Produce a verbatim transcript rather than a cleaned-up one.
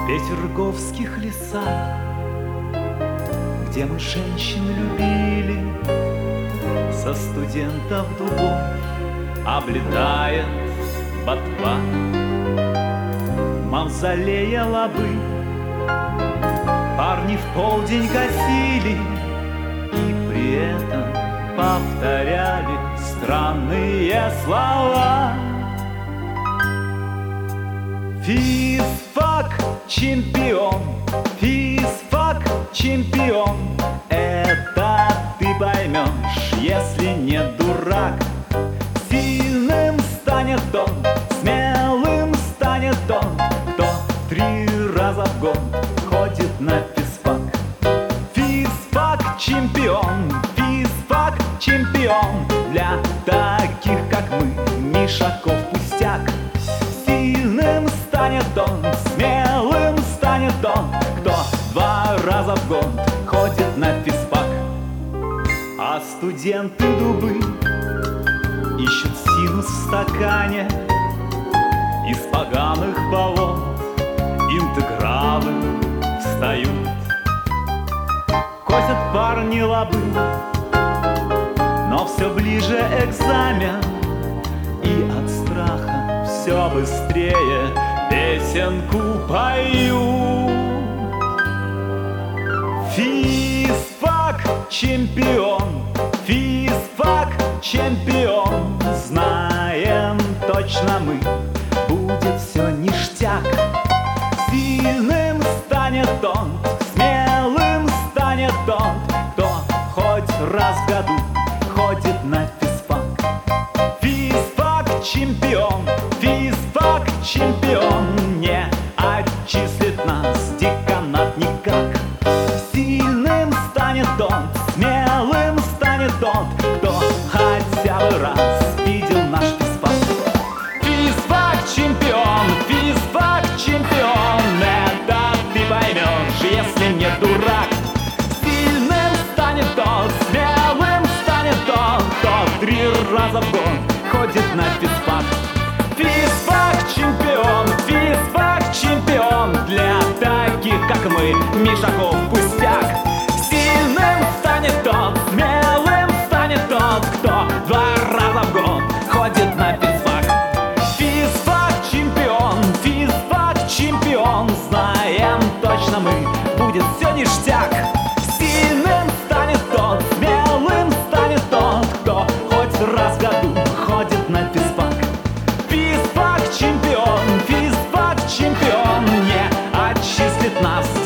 В петерговских лесах, где мы женщин любили, со студентов дубов облетает ботва. Мавзолея лобы парни в полдень гасили и при этом повторяли странные слова. Физфак чемпион, физфак чемпион, это ты поймешь, если не дурак. Сильным станет он, смелым станет он, кто три раза в год ходит на физфак. Физфак чемпион, физфак чемпион, для таких как мы Мишаков пустяк. Сильным станет он, смелым станет он, кто два раза в год ходит на физфак. А студенты дубы ищут синус в стакане, из поганых болот интегралы встают. Косят парни лобы, но все ближе экзамен, и от страха все быстрее песенку пою. Физфак чемпион, физфак чемпион, знаем точно мы, будет все ништяк. Сильным станет он, смелым станет он, кто хоть раз в году ходит на физфак. Физфак чемпион, физфак чемпион, не отчислит нас деканат никак. Сильным станет он, смелым станет он, кто хотя бы раз видел наш физфак. Физфак чемпион, физфак чемпион, это ты поймешь, если не дурак. Сильным станет он, смелым станет он, кто три раза в год ходит на физфак. Физфак чемпион, физфак чемпион, для таких как мы Мишаков пустяк. Сильным станет тот, смелым станет тот, кто два раза в год ходит на физфак. Физфак чемпион, физфак чемпион, знаем точно мы, будет все ништяк. Сильным станет тот, смелым станет тот, кто хоть раз в году ходит на физфак. Физфак чемпион, физфак чемпион, не отчислит нас